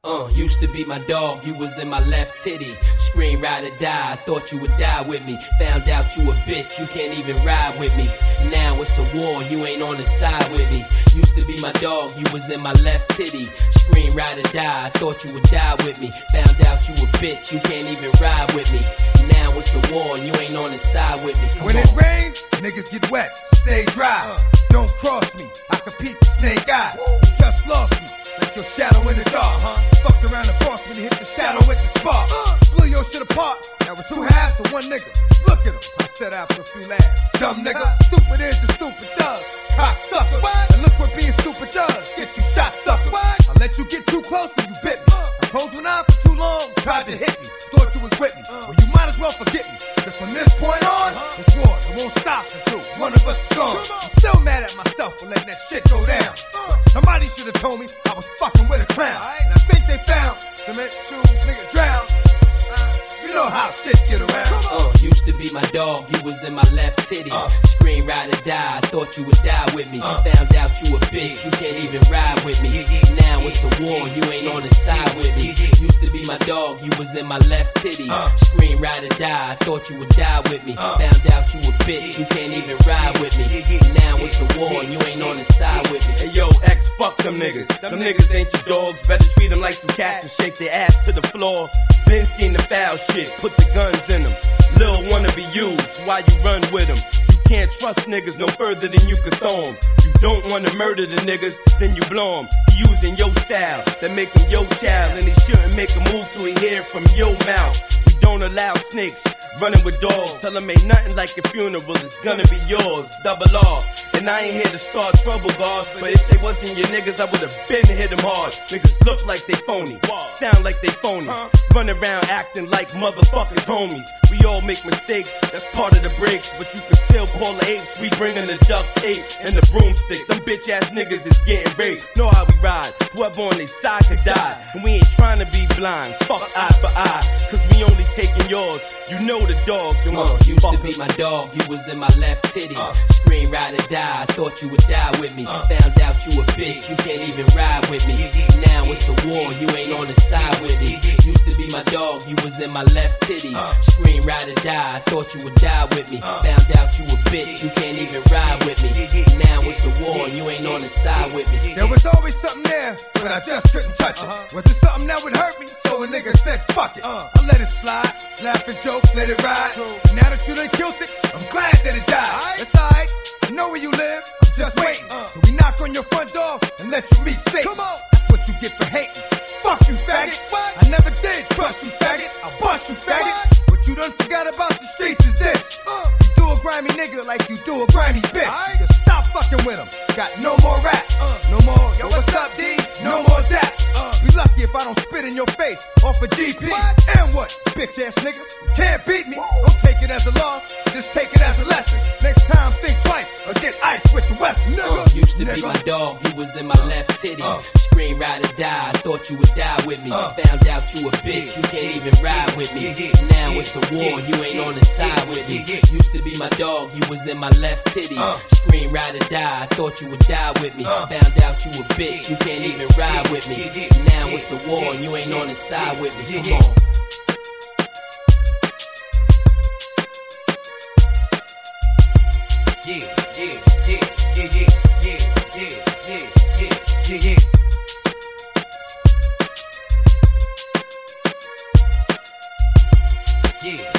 Used to be my dog, you was in my left titty. Scream, ride or die, I thought you would die with me. Found out you a bitch, you can't even ride with me. Now it's a war, you ain't on the side with me. Used to be my dog, you was in my left titty. Scream, ride or die, I thought you would die with me. Found out you a bitch, you can't even ride with me. Now it's a war, you ain't on the side with me. When it rains, niggas get wet, stay dry. Don't cross me, I can peep the snake eye. You just lost me, like your shadow in the dark. Fucked around and crossed me to hit the shadow with the spark. Blew your shit apart, that was two halves of one nigga. Look at him, I said after a few laughs. Dumb nigga, stupid is the stupid does. Cocksucker, and look what being stupid does. Get you shot, sucker. I let you get too close and you bit me. I closed one eye for too long, tried to hit me. Thought you was with me, well you might as well forget me. Cause from this point on, it's war, it won't stop until one of us is gone. I'm still mad at myself for letting that shit go down. Somebody should have told me I was fucking with a clown. And I think they found cement shoes, nigga drown. You know how shit get around. Used to be my dog, you was in my left titty. Scream, ride or die, I thought you would die with me. Found out you a bitch, you can't even ride with me. Now it's a war, you ain't on the side with me. Used to be my dog, you was in my left titty. Scream, ride or die, I thought you would die with me. Found out you a bitch, you can't even ride with me. Now it's a war, you ain't on the side with me. Hey yo, X, fuck them niggas. Them niggas ain't your dogs, better treat them like some cats and shake their ass to the floor. Been seen the foul shit, put the guns in them. Lil wanna be used, why you run with them? You can't trust niggas no further than you can throw them. You don't wanna murder the niggas, then you blow them. He using your style, that make him your child. And he shouldn't make a move till he hear from your mouth. We don't allow snakes running with dogs. Tell them ain't nothing like a funeral, it's gonna be yours. Double R. And I ain't here to start trouble, God. But if they wasn't your niggas, I would've been to hit them hard. Niggas look like they phony, sound like they phony. Run around acting like motherfuckers homies. We all make mistakes, that's part of the breaks. But you can still call the apes. We bringin' the duct tape and the broomstick. Them bitch ass niggas is getting raped. Know how we ride, whoever on their side could die. And we ain't trying to be blind, fuck eye for eye. Cause we only taking yours, you know the dogs. And used to be my dog, you was in my left titty. Scream, ride or die, I thought you would die with me. Found out you a bitch, you can't even ride with me. Now it's a war, you ain't on the side with me. Used to be my dog, you was in my left titty. Scream, ride or die, I thought you would die with me. Found out you a bitch, you can't even ride with me. Now it's a war, you ain't on the side with me. There was always something there, but I just couldn't touch it. Was it something that would hurt me? So a nigga said, fuck it. I let it slide, laugh and joke, let it ride. Now that you done killed it, I'm glad that it died. It's alright, I know where you live, I'm just waiting. So we knock on your front door and let you meet Satan. That's what you get for hating. Fuck you, faggot. I never did trust you, faggot. I'll bust you, faggot. What you done forgot about the streets is this. You do a grimy nigga like you do a grimy bitch. Just stop fucking with him. Got no more rap. No more, yo, what's up, D? No more that. Be lucky if I don't spit in your face off a GP. And what, bitch ass nigga? You can't beat me. Don't take it as a loss, just take it as a lesson. Next time, think twice or get ice with the Western nigga. Used to be my dog, you was in my left titty. Scream, ride or die, I thought you would die with me. Found out you a bitch, you can't even ride with me. Now it's a war, you ain't on the side with me. Used to be my dog, you was in my left titty. Scream, ride or die, I thought you would die with me. Found out you a bitch, you can't even ride with me. Now it's a war, and you ain't on the side with me. Come on. Yeah, yeah, yeah, yeah, yeah, yeah, yeah, yeah, yeah, yeah. Yeah.